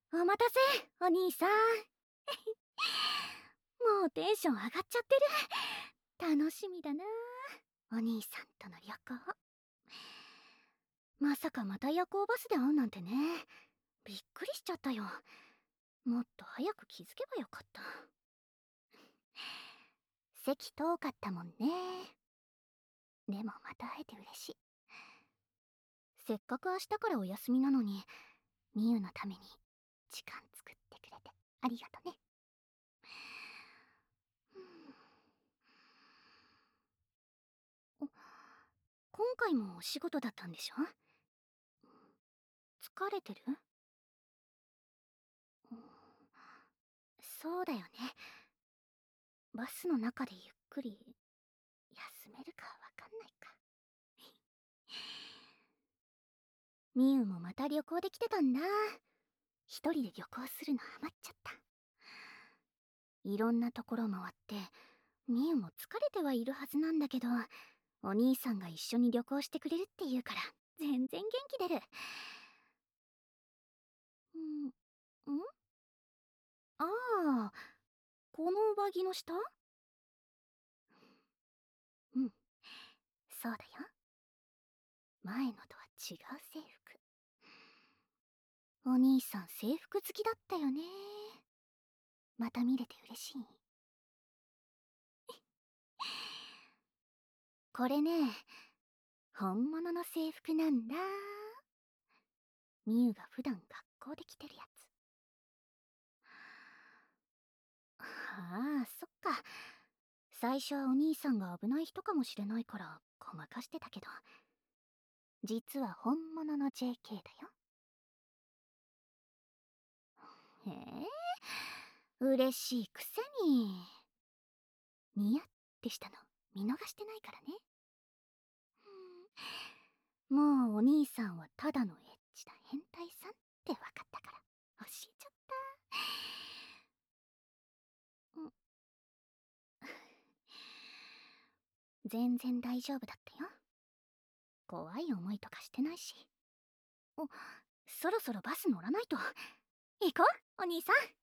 お待たせ、お兄さん。もうテンション上がっちゃってる。楽しみだな、お兄さんとの旅行。まさかまた夜行バスで会うなんてね。びっくりしちゃったよ。もっと早く気づけばよかった。席遠かったもんね。でもまた会えて嬉しい。せっかく明日からお休みなのに、みゆのために時間作ってくれてありがとね。今回もお仕事だったんでしょ？疲れてる？そうだよね。バスの中でゆっくり休めるかわかんないか。みゆもまた旅行で来てたんだ。一人で旅行するのハマっちゃった。いろんなところ回って、みゆも疲れてはいるはずなんだけど、お兄さんが一緒に旅行してくれるって言うから全然元気出る。んああ、この上着の下？うん、そうだよ。前のとは違う制服。お兄さん制服好きだったよね。また見れて嬉しい。これね、本物の制服なんだ。みゆが普段学校で着てるやつ。ああ、そっか。最初はお兄さんが危ない人かもしれないからごまかしてたけど、実は本物の JK だよ。へえ、嬉しいくせに。ニヤってしたの見逃してないからね。もうお兄さんはただのエッチな変態さんって分かったから教えちゃった。全然大丈夫だったよ。怖い思いとかしてないし。そろそろバス乗らないと。行こう、お兄さん。